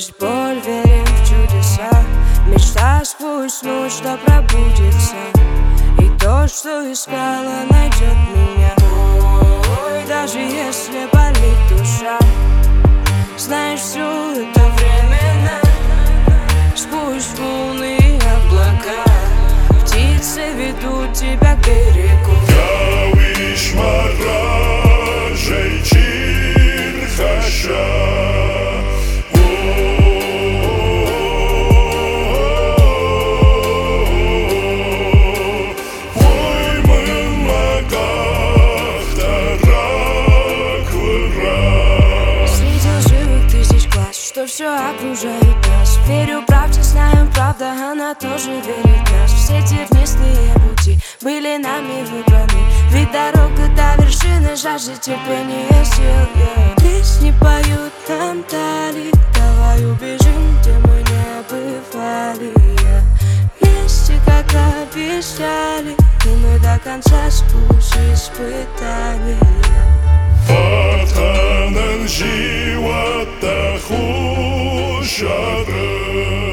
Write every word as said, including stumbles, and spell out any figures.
Сквозь боль верим в чудеса, мечта сквозь ночь да пробудется, и то, что искала, найдет меня. Ой, даже если болит душа, знаешь, все это временно. Сквозь луны и облака птицы ведут тебя к берегу. Что все окружает нас. Верю правде, знаем, правда, она тоже верит в нас. Все тернистые пути были нами выбраны, ведь дорога до вершины жаждет терпения сил, yeah. Песни поют нам дали, давай убежим, где мы не бывали, yeah. Вместе, как обещали, и мы до конца спустим испытания. Ватханан живота хушадры.